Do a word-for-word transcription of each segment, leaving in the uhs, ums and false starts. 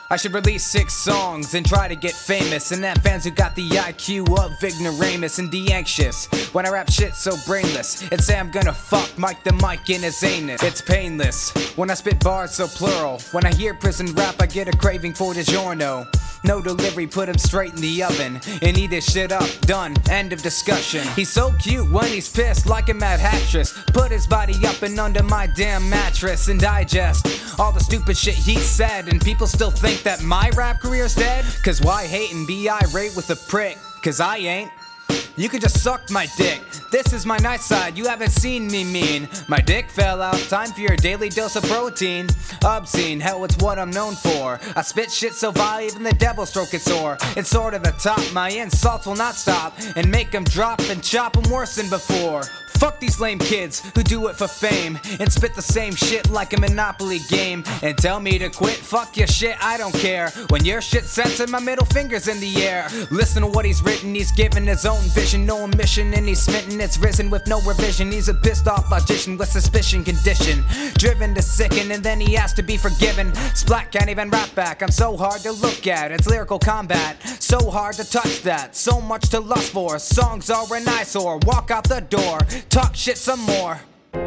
I should release six songs and try to get famous, and have fans who got the I Q of ignoramus and the anxious when I rap shit so brainless and say I'm gonna fuck Mike the Mike in his anus. It's painless when I spit bars so plural. When I hear prison rap I get a craving for DiGiorno. No delivery, put him straight in the oven and eat his shit up, done, end of discussion. He's so cute when he's pissed like a mad actress. Put his body up and under my damn mattress and digest all the stupid shit he said. And people still think that my rap career's dead. Cause why hate and be irate with a prick? Cause I ain't. You can just suck my dick. This is my nice side, you haven't seen me mean. My dick fell out, time for your daily dose of protein. Obscene, hell it's what I'm known for. I spit shit so vile even the devil stroke it sore. It's sort of a top, my insults will not stop and make them drop and chop them worse than before. Fuck these lame kids who do it for fame and spit the same shit like a Monopoly game and tell me to quit. Fuck your shit, I don't care. When your shit censored, my middle finger's in the air. Listen to what he's written, he's given his own vision, no omission, and he's smitten. It's risen with no revision. He's a pissed off logician with suspicion condition, driven to sicken, and then he has to be forgiven. Splat can't even rap back. I'm so hard to look at. It's lyrical combat, so hard to touch that. So much to lust for. Songs are an eyesore. Walk out the door. Talk shit some more.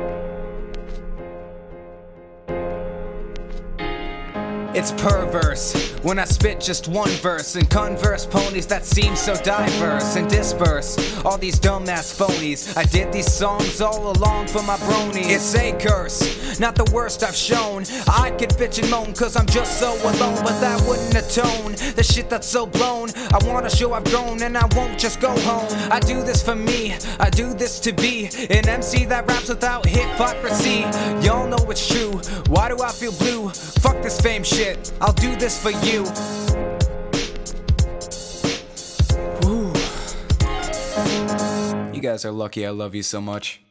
It's perverse when I spit just one verse and converse ponies that seem so diverse and disperse all these dumbass phonies. I did these songs all along for my bronies. It's a curse, not the worst I've shown. I could bitch and moan cause I'm just so alone, but that wouldn't atone the shit that's so blown. I wanna show I've grown and I won't just go home. I do this for me, I do this to be an M C that raps without hypocrisy. Y'all know it's true, why do I feel blue? Fuck this fame shit, I'll do this for you. Woo. You guys are lucky I love you so much.